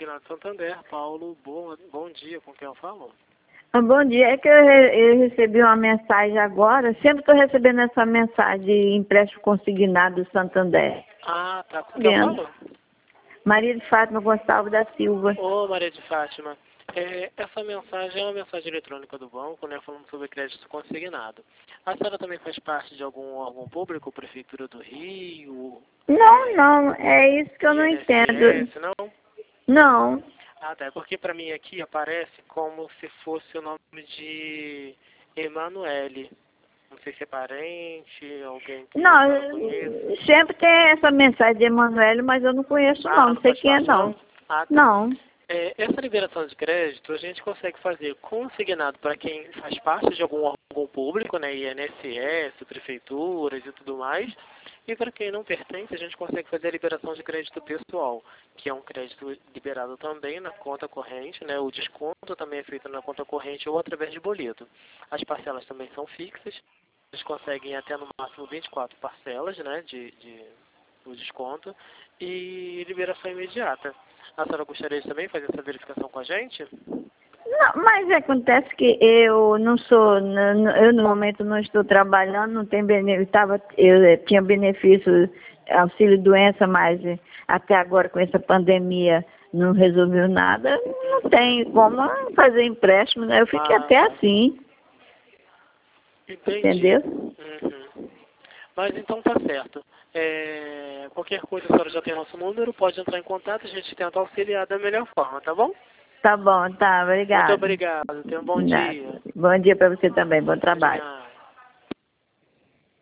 Consignado Santander. Paulo, bom dia, com quem eu falo? Bom dia, é que eu recebi uma mensagem agora, sempre estou recebendo essa mensagem de empréstimo consignado do Santander. Ah, tá, com quem eu falo? Maria de Fátima Gonçalves da Silva. Ô, Maria de Fátima, essa mensagem é uma mensagem eletrônica do banco, né, falando sobre crédito consignado. A senhora também faz parte de algum órgão público, Prefeitura do Rio? Não, é isso que eu não INSS, entendo. não? Não. Ah, tá, porque para mim aqui aparece como se fosse o nome de Emanuele. Não sei se é parente, alguém que eu conheço. Sempre tem essa mensagem de Emanuele, mas eu não conheço não sei quem é não. Ah, tá. Não. Essa liberação de crédito a gente consegue fazer consignado para quem faz parte de algum órgão público, né, INSS, prefeituras e tudo mais, e para quem não pertence a gente consegue fazer a liberação de crédito pessoal, que é um crédito liberado também na conta corrente, né, o desconto também é feito na conta corrente ou através de boleto. As parcelas também são fixas, eles conseguem até no máximo 24 parcelas, né, do desconto e liberação imediata. A senhora gostaria de também fazer essa verificação com a gente? Não, mas acontece que eu não sou, eu no momento não estou trabalhando, não tenho benefício, eu tinha benefício, auxílio doença, mas até agora com essa pandemia não resolveu nada, não tem como fazer empréstimo, né? Eu fiquei até assim. Entendi. Entendeu? Uhum. Mas então tá certo. Qualquer coisa, a senhora já tem nosso número, pode entrar em contato, a gente tenta auxiliar da melhor forma, tá bom? Tá bom, tá, obrigada. Muito obrigado, tenha um bom dia. Bom dia para você também, bom trabalho. Obrigado.